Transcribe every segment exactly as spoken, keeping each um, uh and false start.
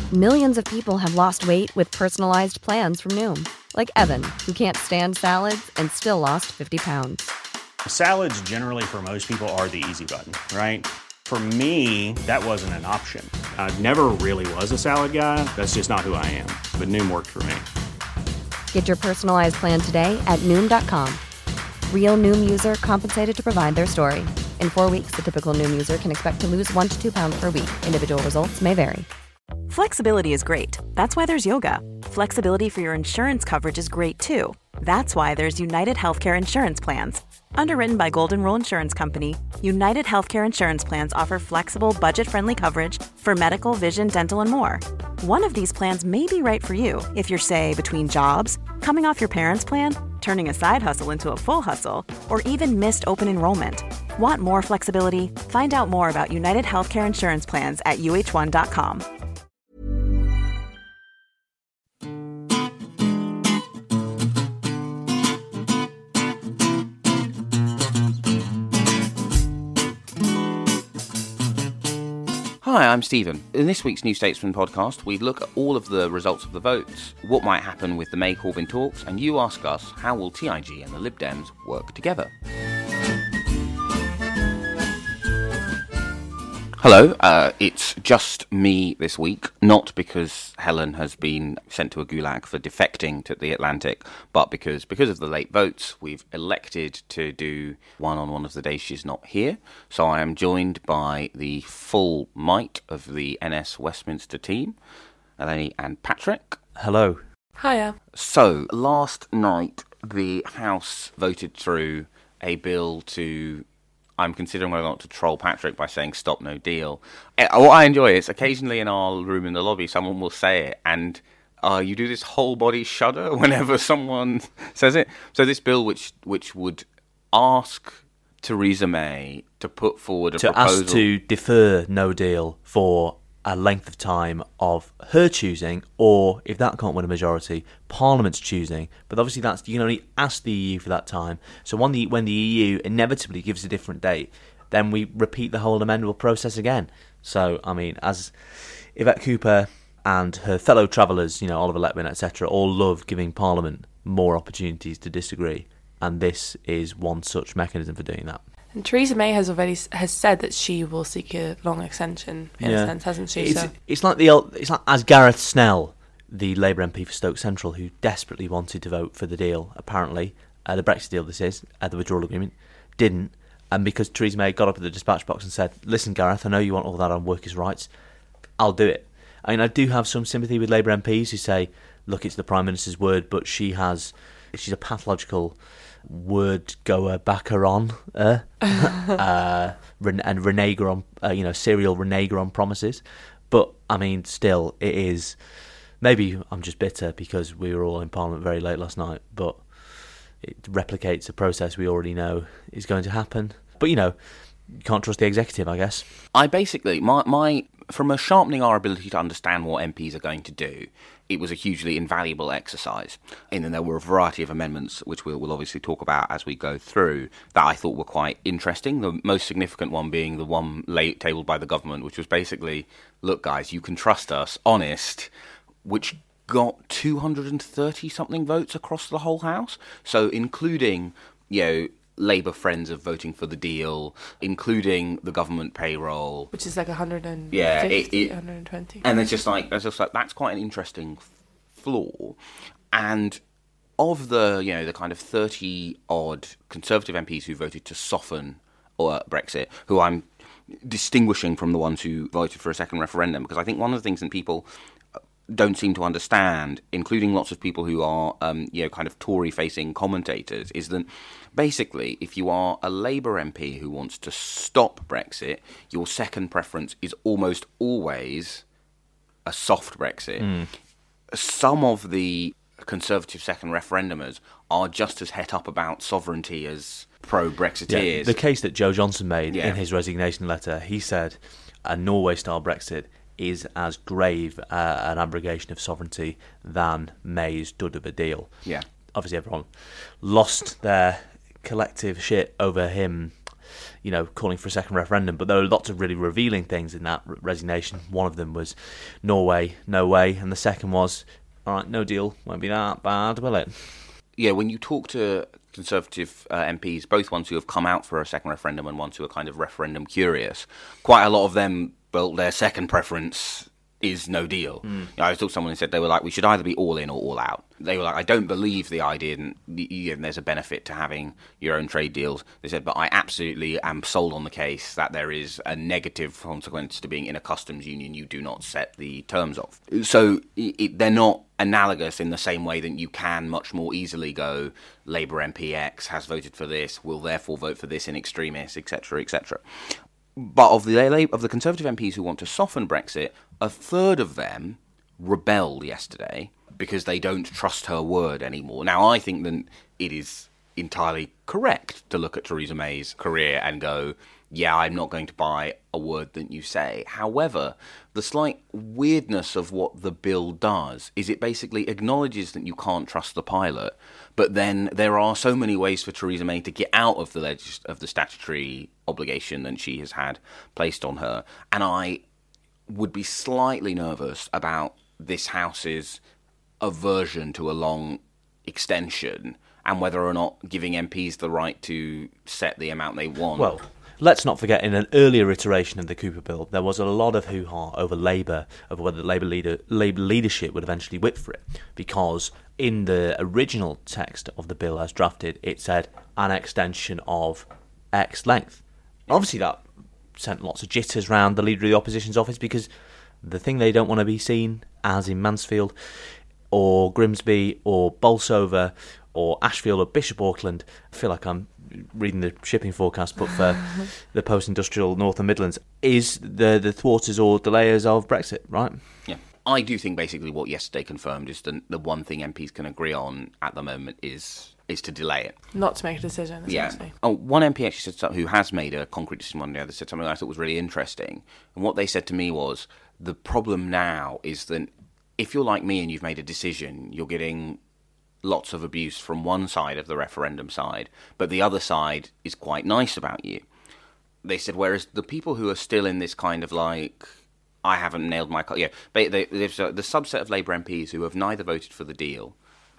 Millions of people have lost weight with personalized plans from Noom. Like Evan, who can't stand salads and still lost fifty pounds. Salads generally for most people are the easy button, right? For me, that wasn't an option. I never really was a salad guy. That's just not who I am. But Noom worked for me. Get your personalized plan today at Noom dot com. Real Noom user compensated to provide their story. In four weeks, the typical Noom user can expect to lose one to two pounds per week. Individual results may vary. Flexibility is great. That's why there's yoga. Flexibility for your insurance coverage is great too. That's why there's United Healthcare Insurance Plans. Underwritten by Golden Rule Insurance Company, United Healthcare Insurance Plans offer flexible, budget-friendly coverage for medical, vision, dental, and more. One of these plans may be right for you if you're, say, between jobs, coming off your parents' plan, turning a side hustle into a full hustle, or even missed open enrollment. Want more flexibility? Find out more about United Healthcare Insurance Plans at U H one dot com. Hi, I'm Stephen. In this week's New Statesman podcast, we look at all of the results of the votes, what might happen with the May-Corbyn talks, and you ask us, how will T I G and the Lib Dems work together? Hello, uh, it's just me this week, not because Helen has been sent to a gulag for defecting to The Atlantic, but because because of the late votes, we've elected to do one on one of the days she's not here. So I am joined by the full might of the N S Westminster team, Eleni and Patrick. Hello. Hiya. So, last night, the House voted through a bill to... I'm considering whether or not to troll Patrick by saying stop no deal. What I enjoy is occasionally in our room in the lobby, someone will say it, and uh, you do this whole body shudder whenever someone says it. So this bill, which which would ask Theresa May to put forward a to proposal... ask to defer no deal for a length of time of her choosing, or if that can't win a majority, Parliament's choosing. But obviously, that's you can only ask the E U for that time. So when the when the E U inevitably gives a different date, then we repeat the whole amendable process again. So I mean, as Yvette Cooper and her fellow travellers, you know, Oliver Letwin, et cetera, all love giving Parliament more opportunities to disagree, and this is one such mechanism for doing that. And Theresa May has already has said that she will seek a long extension, in yeah. a sense, hasn't she? It's, so. it's like the old, it's like as Gareth Snell, the Labour M P for Stoke Central, who desperately wanted to vote for the deal. Apparently, uh, the Brexit deal, this is uh, the withdrawal agreement, didn't, and because Theresa May got up at the dispatch box and said, "Listen, Gareth, I know you want all that on workers' rights. I'll do it." I mean, I do have some sympathy with Labour M Ps who say, "Look, it's the Prime Minister's word," but she has, she's a pathological word goer backer on uh, uh, and reneger on uh, you know serial reneger on promises. But I mean, still, it is. Maybe I'm just bitter because we were all in Parliament very late last night, but it replicates a process we already know is going to happen. But you know, you can't trust the executive, I guess. I basically, my, my from a sharpening our ability to understand what M Ps are going to do, it was a hugely invaluable exercise. And then there were a variety of amendments, which we'll, we'll obviously talk about as we go through, that I thought were quite interesting. The most significant one being the one late tabled by the government, which was basically, look, guys, you can trust us, honest, which got two hundred thirty-something votes across the whole House. So including, you know, Labour friends of voting for the deal, including the government payroll, which is like one hundred fifty, yeah, it, it, one hundred twenty. And it's just like, it's just like that's quite an interesting flaw. And of the, you know, the kind of thirty odd Conservative M Ps who voted to soften or Brexit, who I'm distinguishing from the ones who voted for a second referendum, because I think one of the things that people don't seem to understand, including lots of people who are, um, you know, kind of Tory-facing commentators, is that basically, if you are a Labour M P who wants to stop Brexit, your second preference is almost always a soft Brexit. Mm. Some of the Conservative second referendumers are just as het up about sovereignty as pro-Brexiteers. Yeah, the case that Joe Johnson made yeah. in his resignation letter, he said a Norway-style Brexit is as grave uh, an abrogation of sovereignty than May's dud of a deal. Yeah. Obviously, everyone lost their collective shit over him you know, calling for a second referendum. But there were lots of really revealing things in that resignation. One of them was Norway, no way. And the second was, all right, no deal, won't be that bad, will it? Yeah, when you talk to Conservative uh, M Ps, both ones who have come out for a second referendum and ones who are kind of referendum curious, quite a lot of them, well, their second preference is no deal. Mm. You know, I was talking to someone who said they were like, we should either be all in or all out. They were like, I don't believe the idea and, you know, there's a benefit to having your own trade deals. They said, but I absolutely am sold on the case that there is a negative consequence to being in a customs union you do not set the terms of. So it, they're not analogous in the same way that you can much more easily go, Labour M P X has voted for this, will therefore vote for this in extremis, et cetera, et cetera. But of the of the Conservative M Ps who want to soften Brexit, a third of them rebelled yesterday because they don't trust her word anymore. Now, I think that it is entirely correct to look at Theresa May's career and go, yeah, I'm not going to buy a word that you say. However, the slight weirdness of what the bill does is it basically acknowledges that you can't trust the pilot, but then there are so many ways for Theresa May to get out of the legis- of the statutory obligation that she has had placed on her. And I would be slightly nervous about this House's aversion to a long extension and whether or not giving M Ps the right to set the amount they want. Well, let's not forget, in an earlier iteration of the Cooper Bill, there was a lot of hoo-ha over Labour, over whether the Labour leader, Labour leadership would eventually whip for it, because in the original text of the bill as drafted, it said an extension of X length. Obviously, that sent lots of jitters round the leader of the opposition's office, because the thing they don't want to be seen, as in Mansfield, or Grimsby, or Bolsover, or Ashfield, or Bishop Auckland, I feel like I'm reading the shipping forecast put for the post-industrial North and Midlands, is the the thwarters or delayers of Brexit, right? Yeah. I do think basically what yesterday confirmed is the, the one thing M Ps can agree on at the moment is is to delay it. Not to make a decision, essentially. Yeah. Oh, one M P actually said something, who has made a concrete decision one day, they said something I thought was really interesting. And what they said to me was, the problem now is that if you're like me and you've made a decision, you're getting lots of abuse from one side of the referendum side, but the other side is quite nice about you. They said, whereas the people who are still in this kind of like, I haven't nailed my... Co-, yeah, they, they, there's a, the subset of Labour M Ps who have neither voted for the deal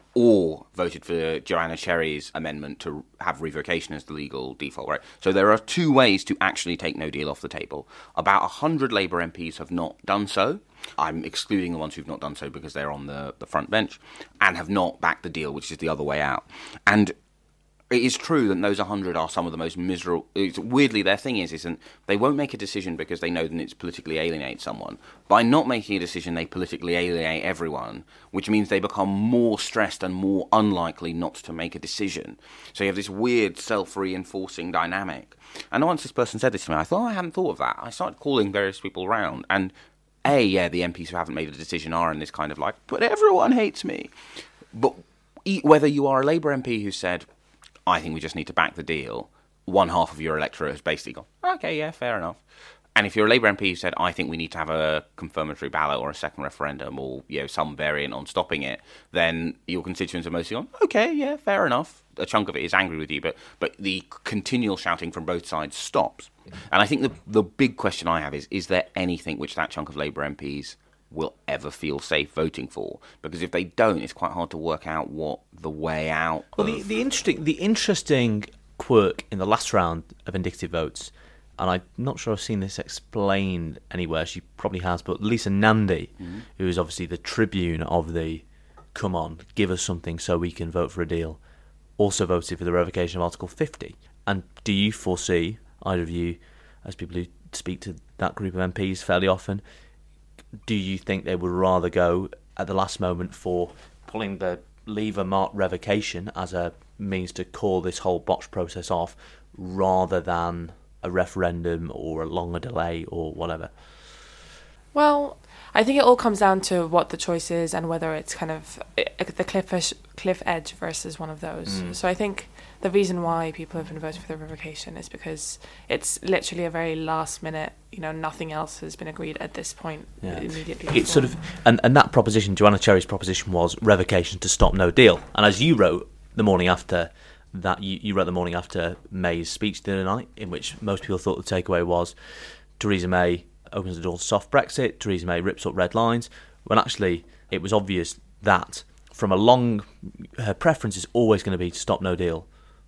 or voted for Joanna Cherry's amendment to have revocation as the legal default, right? So there are two ways to actually take no deal off the table. About one hundred Labour M Ps have not done so. I'm excluding the ones who've not done so because they're on the, the front bench, and have not backed the deal, which is the other way out. And it is true that those one hundred are some of the most miserable... It's, weirdly, their thing is, isn't they won't make a decision because they know that it's politically alienate someone. By not making a decision, they politically alienate everyone, which means they become more stressed and more unlikely not to make a decision. So you have this weird self-reinforcing dynamic. And once this person said this to me, I thought, oh, I hadn't thought of that. I started calling various people around, and A, yeah, the M Ps who haven't made a decision are in this kind of like, but everyone hates me. But whether you are a Labour M P who said, I think we just need to back the deal, one half of your electorate has basically gone, okay, yeah, fair enough. And if you're a Labour M P who said, I think we need to have a confirmatory ballot or a second referendum or, you know, some variant on stopping it, then your constituents are mostly gone, okay, yeah, fair enough. A chunk of it is angry with you, but but the continual shouting from both sides stops. And I think the the big question I have is, is there anything which that chunk of Labour M Ps will ever feel safe voting for? Because if they don't, it's quite hard to work out what the way out. Well, of... the, the interesting the interesting quirk in the last round of indicative votes, and I'm not sure I've seen this explained anywhere. She probably has, but Lisa Nandy, mm-hmm. who is obviously the tribune of the "come on, give us something so we can vote for a deal," also voted for the revocation of Article fifty. And do you foresee, either of you, as people who speak to that group of M Ps fairly often, do you think they would rather go at the last moment for pulling the lever marked revocation as a means to call this whole botched process off, rather than a referendum or a longer delay or whatever? Well, I think it all comes down to what the choice is and whether it's kind of the cliff cliff edge versus one of those. Mm. So I think the reason why people have been voting for the revocation is because it's literally a very last minute, you know, nothing else has been agreed at this point. Yeah. Immediately before. It's sort of, and, and that proposition, Joanna Cherry's proposition, was revocation to stop no deal. And as you wrote the morning after that you, you read the morning after May's speech the other night, in which most people thought the takeaway was Theresa May opens the door to soft Brexit, Theresa May rips up red lines, when actually it was obvious that from a long, her preference is always going to be to stop no deal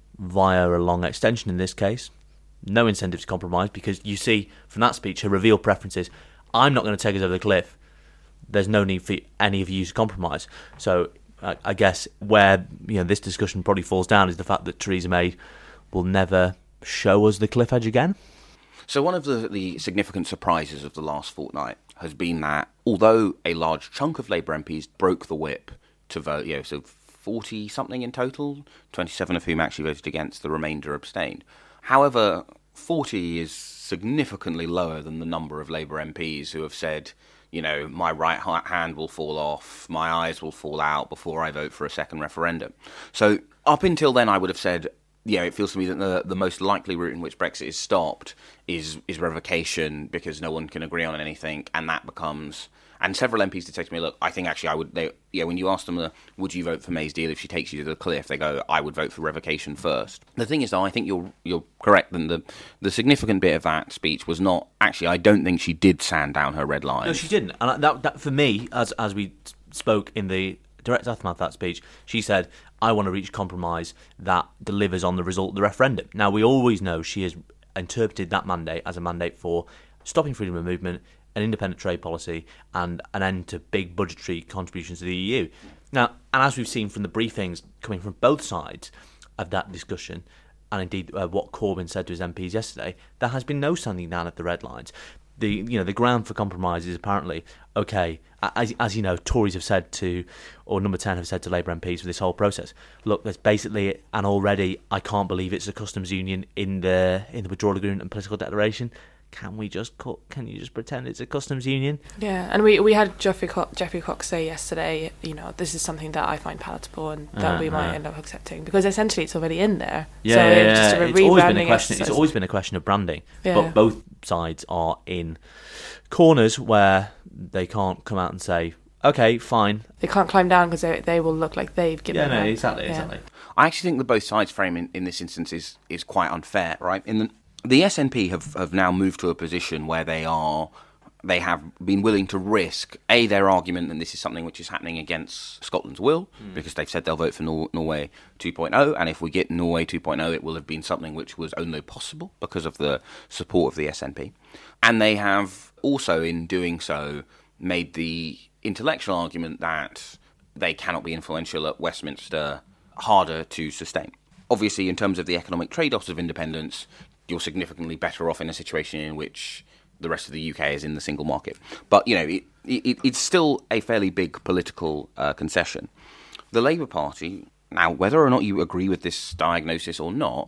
via a long extension in this case. No incentive to compromise, because you see from that speech her revealed preference is, I'm not going to take us over the cliff. There's no need for any of you to compromise. So I, I guess where you know this discussion probably falls down is the fact that Theresa May will never show us the cliff edge again. So one of the, the significant surprises of the last fortnight has been that although a large chunk of Labour M Ps broke the whip to vote, you know, so forty-something in total, twenty-seven of whom actually voted against, the remainder abstained. However, forty is significantly lower than the number of Labour M Ps who have said, you know, my right hand will fall off, my eyes will fall out before I vote for a second referendum. So up until then, I would have said, yeah, it feels to me that the, the most likely route in which Brexit is stopped is is revocation, because no one can agree on anything, and that becomes... And several M Ps did say to me, look, I think actually I would... They, yeah, when you ask them, uh, would you vote for May's deal if she takes you to the cliff, they go, I would vote for revocation first. The thing is, though, I think you're you're correct, and the, the significant bit of that speech was not... Actually, I don't think she did sand down her red lines. No, she didn't. And that, that for me, as as we spoke in the direct aftermath of that speech, she said, I want to reach compromise that delivers on the result of the referendum. Now, we always know she has interpreted that mandate as a mandate for stopping freedom of movement, an independent trade policy, and an end to big budgetary contributions to the E U. Now, and as we've seen from the briefings coming from both sides of that discussion, and indeed uh, what Corbyn said to his M Ps yesterday, there has been no standing down at the red lines. The you know the ground for compromise is apparently okay. As as you know, Tories have said to, or Number ten have said to Labour M Ps for this whole process. Look, there's basically, and already, I can't believe it's a customs union in the in the withdrawal agreement and political declaration. Can we just call, can you just pretend it's a customs union? Yeah, and we, we had Geoffrey Cox, Geoffrey Cox say yesterday, you know, this is something that I find palatable and that uh, we might uh. end up accepting, because essentially it's already in there. Yeah, so yeah, it's, yeah. Just a it's always been a question. Exercise. It's always been a question of branding, yeah. but both sides are in corners where they can't come out and say, okay, fine. They can't climb down because they they will look like they've given. Yeah, no, them. exactly, yeah. exactly. I actually think the both sides frame in, in this instance is is quite unfair, right? In the The S N P have, have now moved to a position where they are, they have been willing to risk, A, their argument that this is something which is happening against Scotland's will, mm. because they've said they'll vote for Nor- Norway two point oh, and if we get Norway two point oh, it will have been something which was only possible because of the support of the S N P. And they have also, in doing so, made the intellectual argument that they cannot be influential at Westminster harder to sustain. Obviously, in terms of the economic trade-offs of independence, you're significantly better off in a situation in which the rest of the U K is in the single market. But, you know, it, it, it's still a fairly big political uh, concession. The Labour Party, now, whether or not you agree with this diagnosis or not,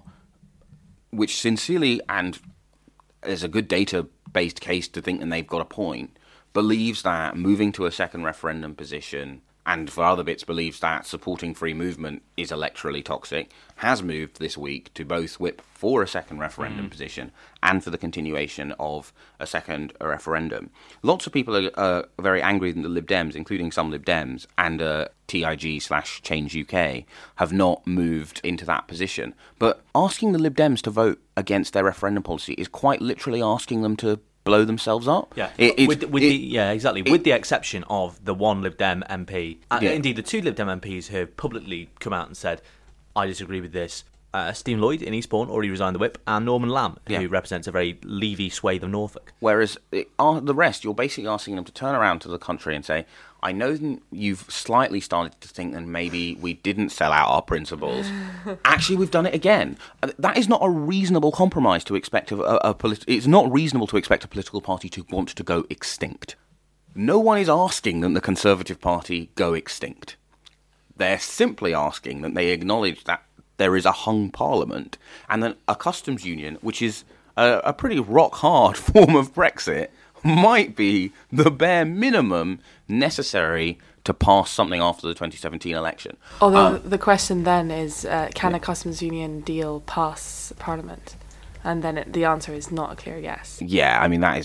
which sincerely, and there's a good data-based case to think that they've got a point, believes that moving to a second referendum position, and for other bits believes that supporting free movement is electorally toxic, has moved this week to both whip for a second referendum mm. position and for the continuation of a second referendum. Lots of people are uh, very angry that the Lib Dems, including some Lib Dems and uh, T I G slash Change U K, have not moved into that position. But asking the Lib Dems to vote against their referendum policy is quite literally asking them to blow themselves up. Yeah, it, with, with it, the, yeah, exactly. It, with the exception of the one Lib Dem M P, uh, yeah. indeed the two Lib Dem M Ps who have publicly come out and said, I disagree with this. Uh, Stephen Lloyd in Eastbourne already resigned the whip, and Norman Lamb, yeah. who represents a very Levy swathe of Norfolk. Whereas it, uh, the rest, you're basically asking them to turn around to the country and say, I know you've slightly started to think that maybe we didn't sell out our principles. Actually, we've done it again. That is not a reasonable compromise to expect. A, a, a polit- it's not reasonable to expect a political party to want to go extinct. No one is asking that the Conservative Party go extinct. They're simply asking that they acknowledge that there is a hung parliament and that a customs union, which is a, a pretty rock-hard form of Brexit, might be the bare minimum necessary to pass something after the twenty seventeen election. Although um, the question then is, uh, can yeah. a customs union deal pass Parliament? And then it, the answer is not a clear yes. Yeah, I mean, that is the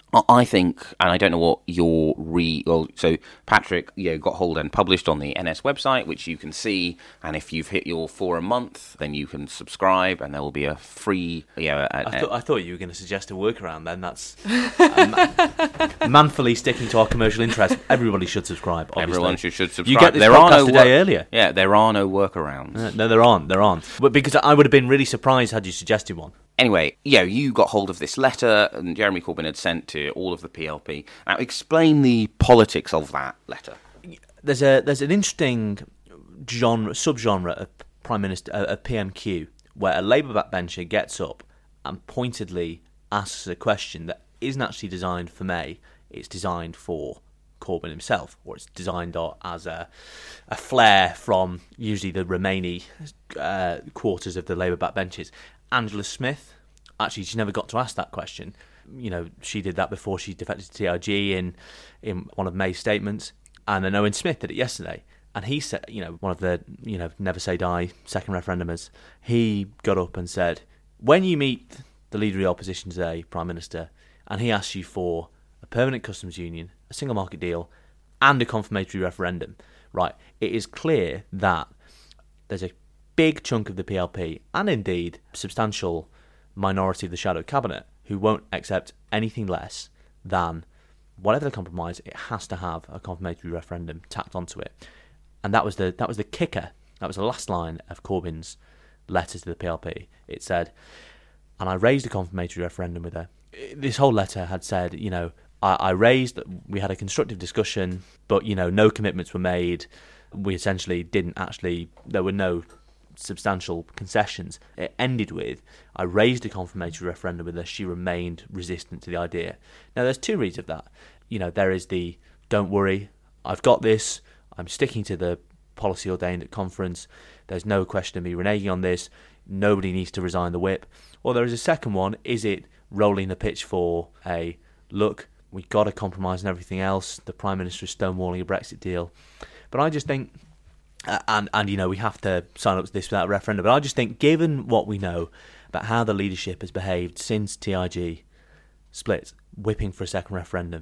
I think, and I don't know what your re... Well, so Patrick, you know, got hold and published on the N S website, which you can see, and if you've hit your four a month, then you can subscribe, and there will be a free... You know, a, I, th- I thought you were going to suggest a workaround then. That's um, manfully sticking to our commercial interest. Everybody should subscribe, obviously. Everyone should, should subscribe. You get this there podcast are no a day wor- earlier. Yeah, there are no workarounds. Uh, no, there aren't. There aren't. But because I would have been really surprised had you suggested one. Anyway, yeah, you got hold of this letter, and Jeremy Corbyn had sent to all of the P L P. Now, explain the politics of that letter. There's a there's an interesting genre subgenre of Prime Minister uh, of P M Q where a Labour backbencher gets up and pointedly asks a question that isn't actually designed for May. It's designed for Corbyn himself, or it's designed as a a flare from usually the remaining uh, quarters of the Labour backbenchers. Angela Smith, actually, she never got to ask that question. You know, she did that before she defected to T I G in in one of May's statements, and then Owen Smith did it yesterday. And he said, you know, one of the, you know, Never Say Die second referendumers, he got up and said, when you meet the Leader of the Opposition today, Prime Minister, and he asks you for a permanent customs union, a single market deal, and a confirmatory referendum, right, it is clear that there's a big chunk of the P L P, and indeed a substantial minority of the shadow cabinet, who won't accept anything less than whatever the compromise, it has to have a confirmatory referendum tacked onto it. And that was the that was the kicker. That was the last line of Corbyn's letter to the P L P. It said, and I raised a confirmatory referendum with her. This whole letter had said, you know, I, I raised that we had a constructive discussion, but, you know, no commitments were made. We essentially didn't actually, there were no substantial concessions. It ended with, I raised a confirmatory referendum with her, she remained resistant to the idea. Now, there's two reads of that. You know, there is the, don't worry, I've got this, I'm sticking to the policy ordained at conference, there's no question of me reneging on this, nobody needs to resign the whip. Or there is a second one, is it rolling the pitch for a, look, we've got to compromise and everything else, the Prime Minister is stonewalling a Brexit deal. But I just think, Uh, and, and, you know, we have to sign up to this without a referendum. But I just think, given what we know about how the leadership has behaved since T I G split, whipping for a second referendum,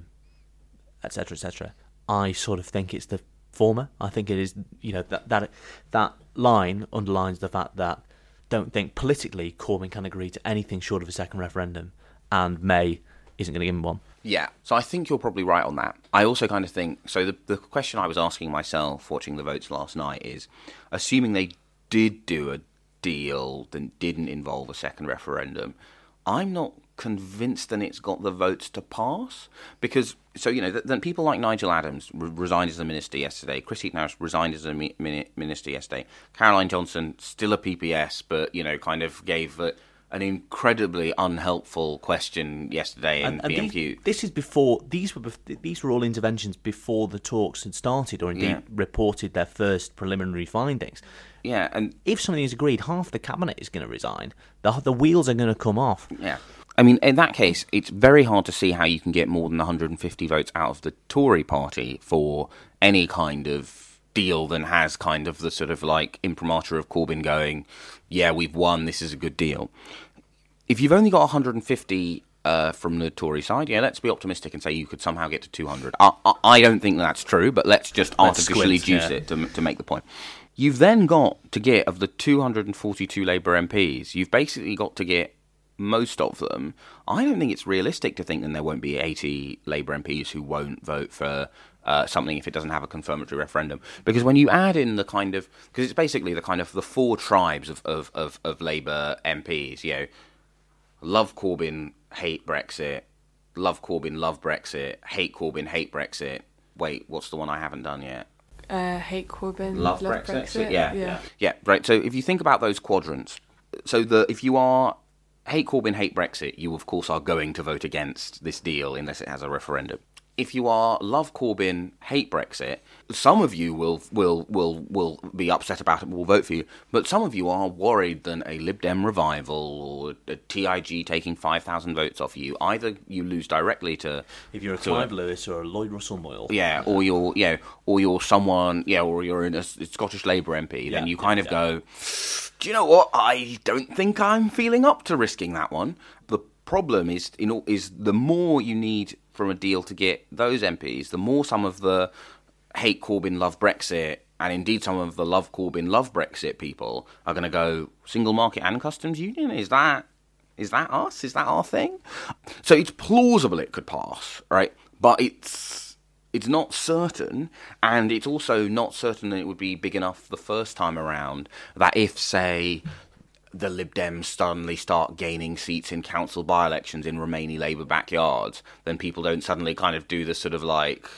et cetera, et cetera, I sort of think it's the former. I think it is, you know, that that that line underlines the fact that don't think politically Corbyn can agree to anything short of a second referendum, and May isn't going to give him one. Yeah, so I think you're probably right on that. I also kind of think, so the the question I was asking myself watching the votes last night is, assuming they did do a deal that didn't involve a second referendum, I'm not convinced that it's got the votes to pass. Because, so, you know, then people like Nigel Adams re- resigned as a minister yesterday, Chris Heaton-Harris resigned as a mi- mini- minister yesterday, Caroline Johnson, still a P P S, but, you know, kind of gave a, an incredibly unhelpful question yesterday in and, and P M Q. These, this is before, these were bef- these were all interventions before the talks had started, or indeed Yeah. reported their first preliminary findings. Yeah, and If something is agreed, half the cabinet is going to resign. The, the wheels are going to come off. yeah. I mean, in that case, it's very hard to see how you can get more than one hundred fifty votes out of the Tory party for any kind of deal that has kind of the sort of like imprimatur of Corbyn going, yeah, we've won, this is a good deal. If you've only got one hundred fifty uh, from the Tory side, yeah, let's be optimistic and say you could somehow get to two hundred. I, I, I don't think that's true, but let's just Let's artificially squint, juice yeah. it to, to make the point. You've then got to get, of the two hundred forty-two Labour M Ps, you've basically got to get most of them. I don't think it's realistic to think that there won't be eighty Labour M Ps who won't vote for uh, something if it doesn't have a confirmatory referendum. Because when you add in the kind of, because it's basically the kind of the four tribes of, of, of, of Labour M Ps, you know, love Corbyn, hate Brexit, love Corbyn, love Brexit, hate Corbyn, hate Brexit. Wait, what's the one I haven't done yet? Uh, hate Corbyn, Love, love, Brexit. Brexit. So, yeah, yeah. yeah, right. So if you think about those quadrants, so the if you are hate Corbyn, hate Brexit, you of course are going to vote against this deal unless it has a referendum. If you are love Corbyn, hate Brexit, some of you will will will will be upset about it and will vote for you, but some of you are worried that a Lib Dem revival or a T I G taking five thousand votes off you, either you lose directly to... If you're a to Clive Lewis or a Lloyd Russell Moyle. Yeah, or you're, yeah, or you're someone, yeah, or you're in a Scottish Labour M P, then Yeah, you kind yeah, of go, do you know what? I don't think I'm feeling up to risking that one. The problem is, you know, is the more you need from a deal to get those M Ps, the more some of the hate Corbyn, love Brexit, and indeed some of the love Corbyn, love Brexit people are going to go, single market and customs union? Is that is that us? Is that our thing? So it's plausible it could pass, right? But it's it's not certain, and it's also not certain that it would be big enough the first time around, that if, say, the Lib Dems suddenly start gaining seats in council by-elections in Romani Labour backyards, then people don't suddenly kind of do the sort of like,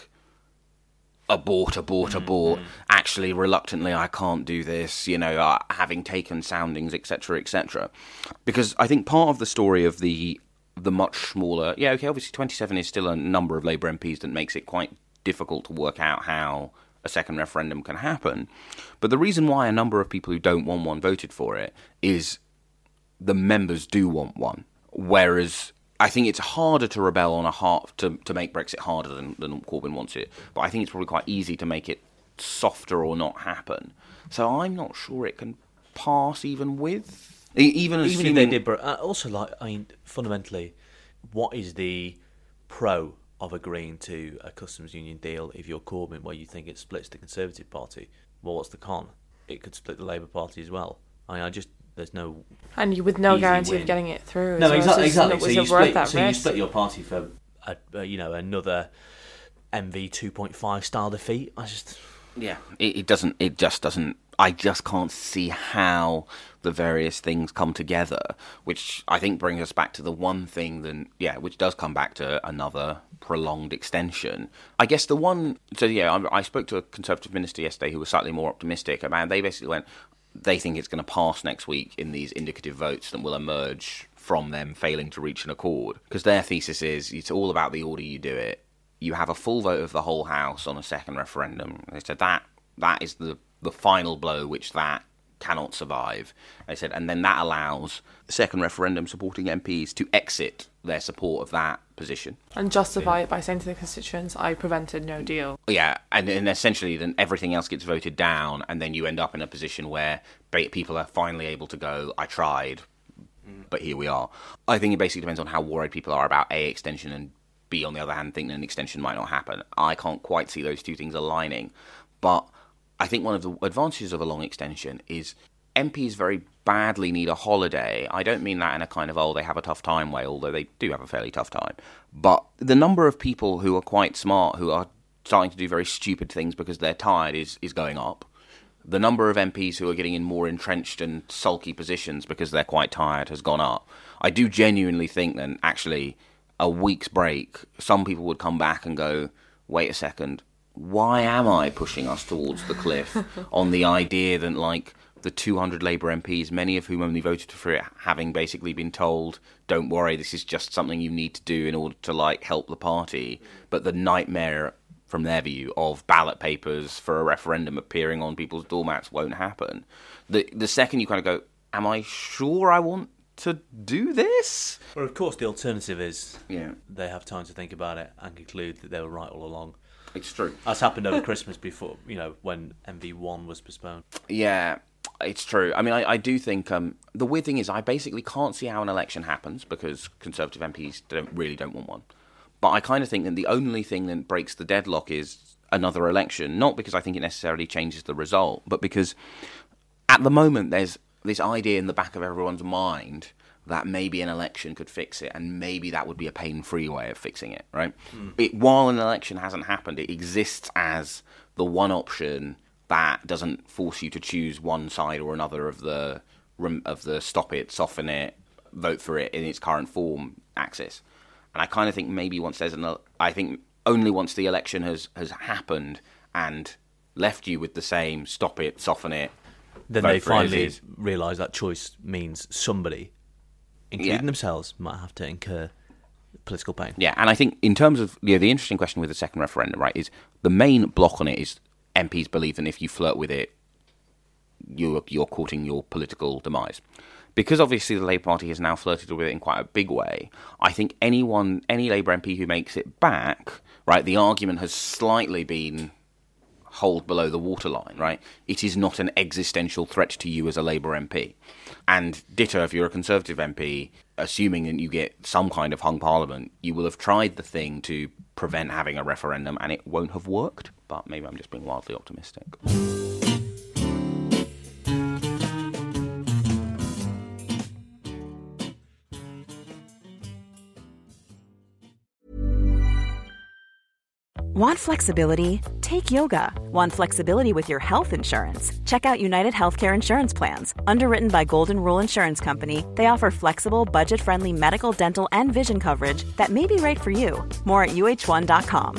abort, abort, mm-hmm. abort, actually, reluctantly, I can't do this, you know, uh, having taken soundings, et cetera, et cetera. Because I think part of the story of the the much smaller, yeah, okay, obviously twenty-seven is still a number of Labour M Ps that makes it quite difficult to work out how a second referendum can happen. But the reason why a number of people who don't want one voted for it is the members do want one. Whereas I think it's harder to rebel on a hard, to, to make Brexit harder than, than Corbyn wants it. But I think it's probably quite easy to make it softer or not happen. So I'm not sure it can pass even with... Even, even if they did... But also, like, I mean, fundamentally, what is the pro of agreeing to a customs union deal if you're Corbyn, where you think it splits the Conservative Party? Well, what's the con? It could split the Labour Party as well. I mean, I just... There's no and you with no guarantee win. of getting it through. No, well. exactly. So exactly. So, so, you split, so you split your party for, a, a, you know, another M V two point five style defeat. I just, yeah, it, it doesn't. It just doesn't. I just can't see how the various things come together. Which I think brings us back to the one thing that, yeah, which does come back to another prolonged extension. I guess the one. So yeah, I, I spoke to a Conservative minister yesterday who was slightly more optimistic about. They basically went. They think it's going to pass next week in these indicative votes that will emerge from them failing to reach an accord. Because their thesis is it's all about the order you do it. You have a full vote of the whole House on a second referendum. They said that that is the, the final blow which that cannot survive. They said, and then that allows second referendum supporting M Ps to exit their support of that position. And justify yeah. it by saying to the constituents, I prevented no deal. Yeah, and, and essentially then everything else gets voted down, and then you end up in a position where people are finally able to go, I tried, but here we are. I think it basically depends on how worried people are about A, extension, and B, on the other hand, think that an extension might not happen. I can't quite see those two things aligning, but I think one of the advantages of a long extension is M Ps very badly need a holiday. I don't mean that in a kind of, oh, they have a tough time way, although they do have a fairly tough time. But the number of people who are quite smart, who are starting to do very stupid things because they're tired, is, is going up. The number of M Ps who are getting in more entrenched and sulky positions because they're quite tired has gone up. I do genuinely think that actually a week's break, some people would come back and go, wait a second, why am I pushing us towards the cliff on the idea that, like, the two hundred Labour M Ps, many of whom only voted for it, having basically been told, don't worry, this is just something you need to do in order to, like, help the party. But the nightmare, from their view, of ballot papers for a referendum appearing on people's doormats won't happen. The the second you kind of go, am I sure I want to do this? Well, of course, the alternative is yeah. they have time to think about it and conclude that they were right all along. It's true. That's happened over Christmas before, you know, when M V one was postponed. Yeah, it's true. I mean, I, I do think um, the weird thing is I basically can't see how an election happens because Conservative M Ps don't, really don't want one. But I kind of think that the only thing that breaks the deadlock is another election, not because I think it necessarily changes the result, but because at the moment there's this idea in the back of everyone's mind that maybe an election could fix it, and maybe that would be a pain-free way of fixing it, right? Mm. It, while an election hasn't happened, it exists as the one option that doesn't force you to choose one side or another of the of the stop it, soften it, vote for it in its current form axis. And I kind of think maybe once there's an, I think only once the election has, has happened and left you with the same stop it, soften it, then they finally realise that choice means somebody, including yeah. themselves, might have to incur political pain. Yeah, and I think in terms of, you know, the interesting question with the second referendum, right, is the main block on it is M Ps believe that if you flirt with it, you're, you're courting your political demise. Because obviously the Labour Party has now flirted with it in quite a big way, I think anyone, any Labour M P who makes it back, right, the argument has slightly been hold below the waterline, right? It is not an existential threat to you as a Labour M P. And ditto, if you're a Conservative M P, assuming that you get some kind of hung parliament, you will have tried the thing to prevent having a referendum and it won't have worked. But maybe I'm just being wildly optimistic. Want flexibility? Take yoga. Want flexibility with your health insurance? Check out United Healthcare Insurance Plans. Underwritten by Golden Rule Insurance Company, they offer flexible, budget-friendly medical, dental, and vision coverage that may be right for you. More at U H one dot com.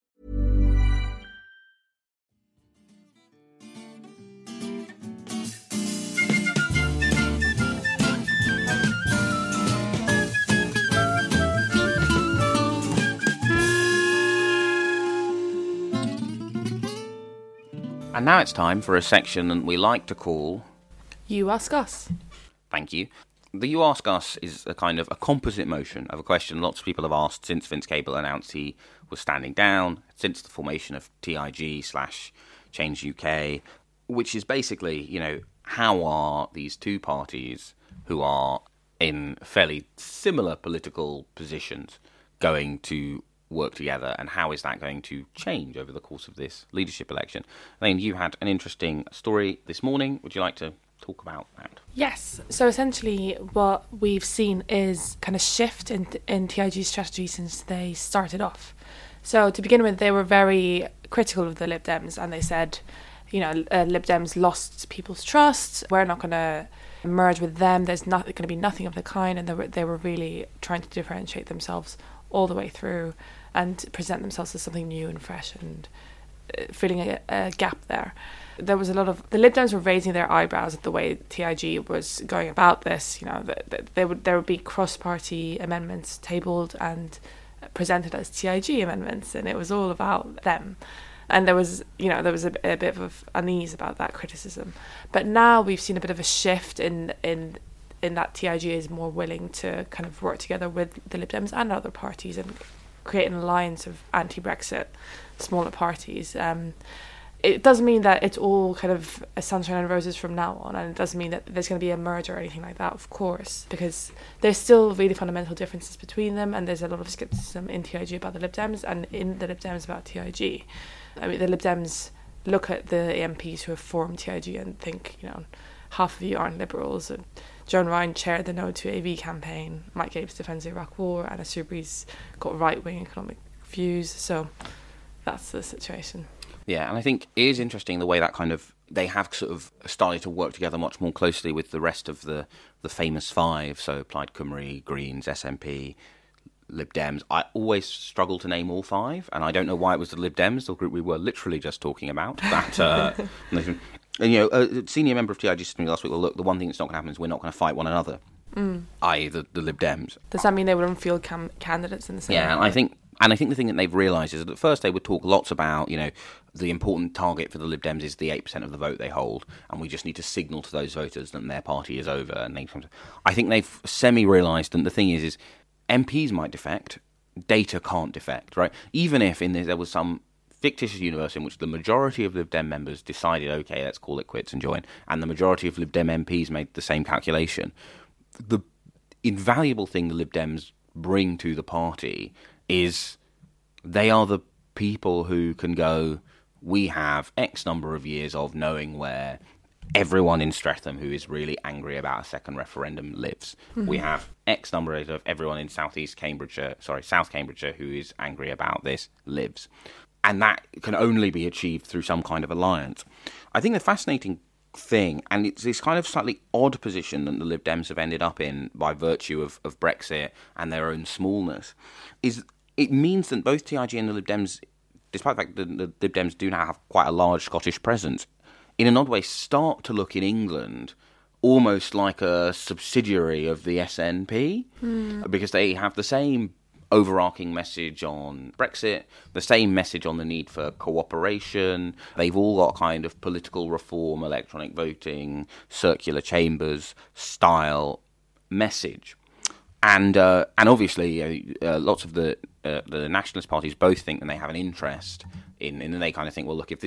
And now it's time for a section that we like to call... You Ask Us. Thank you. The You Ask Us is a kind of a composite motion of a question lots of people have asked since Vince Cable announced he was standing down, since the formation of T I G slash Change U K, which is basically, you know, how are these two parties who are in fairly similar political positions going to work together, and how is that going to change over the course of this leadership election? Elaine, you had an interesting story this morning. Would you like to talk about that? Yes. So essentially what we've seen is kind of shift in, in T I G's strategy since they started off. So to begin with, they were very critical of the Lib Dems, and they said, you know, uh, Lib Dems lost people's trust. We're not going to merge with them. There's not going to be nothing of the kind. And they were, they were really trying to differentiate themselves all the way through and present themselves as something new and fresh, and uh, filling a, a gap there. There was a lot of... The Lib Dems were raising their eyebrows at the way T I G was going about this. You know, that the, there would there would be cross-party amendments tabled and presented as T I G amendments, and it was all about them. And there was, you know, there was a, a bit of unease about that criticism. But now we've seen a bit of a shift in in in that T I G is more willing to kind of work together with the Lib Dems and other parties and create an alliance of anti-Brexit smaller parties. Um, it doesn't mean that it's all kind of a sunshine and roses from now on, and it doesn't mean that there's going to be a merger or anything like that, of course, because there's still really fundamental differences between them, and there's a lot of scepticism in T I G about the Lib Dems and in the Lib Dems about T I G. I mean, the Lib Dems look at the M Ps who have formed T I G and think, you know, half of you aren't liberals. And Joan Ryan chaired the No to A V campaign. Mike Gapes defends the Iraq War. Anna Soubry's got right-wing economic views. So that's the situation. Yeah, and I think it is interesting the way that kind of... They have sort of started to work together much more closely with the rest of the, the famous five. So Plaid Cymru, Greens, S N P, Lib Dems. I always struggle to name all five, and I don't know why it was the Lib Dems, the group we were literally just talking about. That... Uh, And, you know, a senior member of T I G said to me last week, well, look, the one thing that's not going to happen is we're not going to fight one another, mm. that is the, the Lib Dems. Does that mean they would unfield cam- candidates in the same Yeah, way? and I think and I think the thing that they've realised is that at first they would talk lots about, you know, the important target for the Lib Dems is the eight percent of the vote they hold, and we just need to signal to those voters that their party is over. And they, I think they've semi-realised that the thing is, is M Ps might defect, data can't defect, right? Even if in this, there was some fictitious universe in which the majority of Lib Dem members decided, okay, let's call it quits and join, and the majority of Lib Dem M Ps made the same calculation, the invaluable thing the Lib Dems bring to the party is they are the people who can go, we have X number of years of knowing where everyone in Streatham who is really angry about a second referendum lives. Mm-hmm. We have X number of everyone in South East Cambridgeshire, sorry, South Cambridgeshire who is angry about this lives. And that can only be achieved through some kind of alliance. I think the fascinating thing, and it's this kind of slightly odd position that the Lib Dems have ended up in by virtue of, of Brexit and their own smallness, is it means that both T I G and the Lib Dems, despite the fact that the Lib Dems do now have quite a large Scottish presence, in an odd way start to look in England almost like a subsidiary of the S N P, mm. because they have the same overarching message on Brexit, the same message on the need for cooperation. They've all got kind of political reform, electronic voting, circular chambers style message. And uh, and obviously, uh, lots of the uh, the nationalist parties both think that they have an interest in, and they kind of think, well, look, if this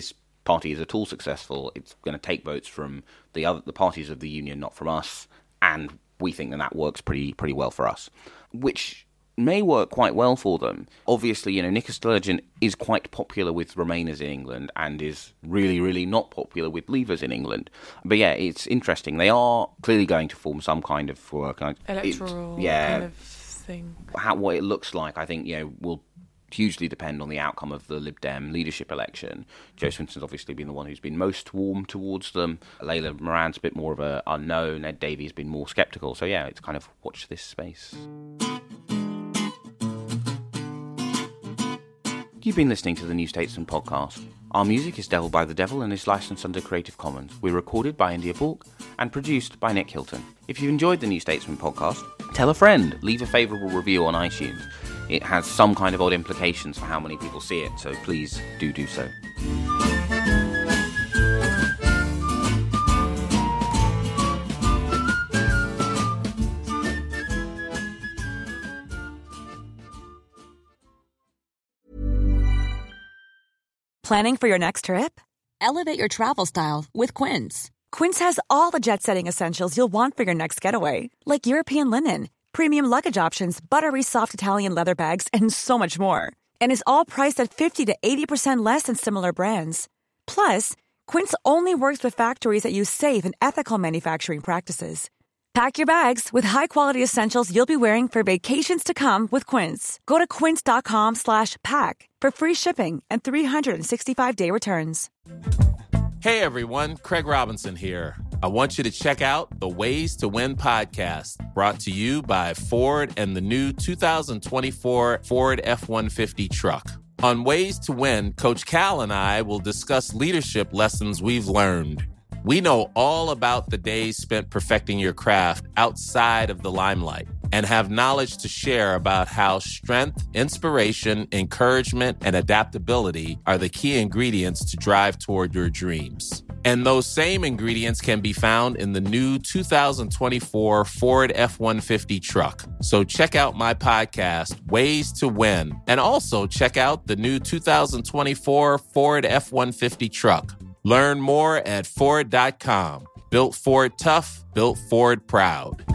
party is at all successful, it's going to take votes from the other the parties of the union, not from us, and we think that that works pretty pretty well for us, which may work quite well for them. Obviously, you know, Nicola Sturgeon is quite popular with Remainers in England and is really, really not popular with Leavers in England. But yeah, it's interesting. They are clearly going to form some kind of uh, kind of, electoral it, yeah, kind of thing. How, what it looks like, I think, you know, will hugely depend on the outcome of the Lib Dem leadership election. Jo Swinson's obviously been the one who's been most warm towards them. Layla Moran's a bit more of an unknown. Ed Davey's been more sceptical. So yeah, it's kind of watch this space. You've been listening to the New Statesman podcast. Our music is Devil by the Devil and is licensed under Creative Commons. We're recorded by India Bulk and produced by Nick Hilton. If you enjoyed the New Statesman podcast, tell a friend, leave a favourable review on iTunes. It has some kind of odd implications for how many people see it, so please do do so. Planning for your next trip? Elevate your travel style with Quince. Quince has all the jet-setting essentials you'll want for your next getaway, like European linen, premium luggage options, buttery soft Italian leather bags, and so much more. And is all priced at fifty to eighty percent less than similar brands. Plus, Quince only works with factories that use safe and ethical manufacturing practices. Pack your bags with high-quality essentials you'll be wearing for vacations to come with Quince. Go to quince.com slash pack for free shipping and three sixty-five day returns. Hey everyone, Craig Robinson here. I want you to check out the Ways to Win podcast, brought to you by Ford and the new two thousand twenty-four Ford F one fifty truck. On Ways to Win, Coach Cal and I will discuss leadership lessons we've learned. We know all about the days spent perfecting your craft outside of the limelight and have knowledge to share about how strength, inspiration, encouragement, and adaptability are the key ingredients to drive toward your dreams. And those same ingredients can be found in the new two thousand twenty-four Ford F one fifty truck. So check out my podcast, Ways to Win, and also check out the new two thousand twenty-four Ford F one fifty truck. Learn more at Ford dot com. Built Ford tough, built Ford proud.